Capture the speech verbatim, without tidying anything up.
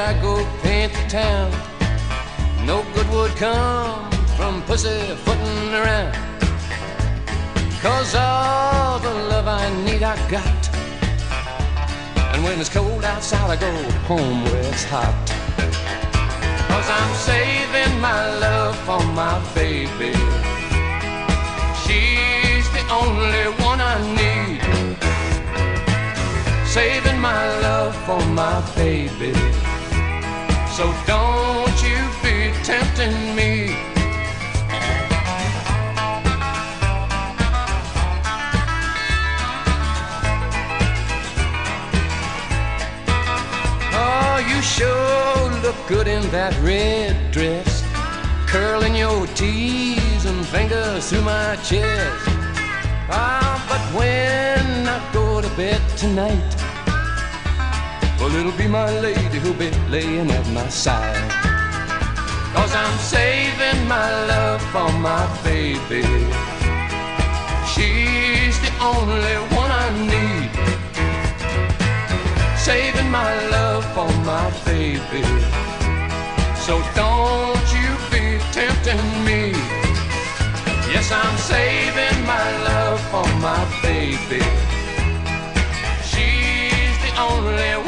I go paint the town. No good would come from pussyfooting around. 'Cause all the love I need I got. And when it's cold outside I go home where it's hot. 'Cause I'm saving my love for my baby. She's the only one I need. Saving my love for my baby. So don't you be tempting me. Oh, you sure look good in that red dress, curling your T's and fingers through my chest. Ah, but when I go to bed tonight, well, it'll be my lady who'll be laying at my side. 'Cause I'm saving my love for my baby. She's the only one I need. Saving my love for my baby. So don't you be tempting me. Yes, I'm saving my love for my baby. She's the only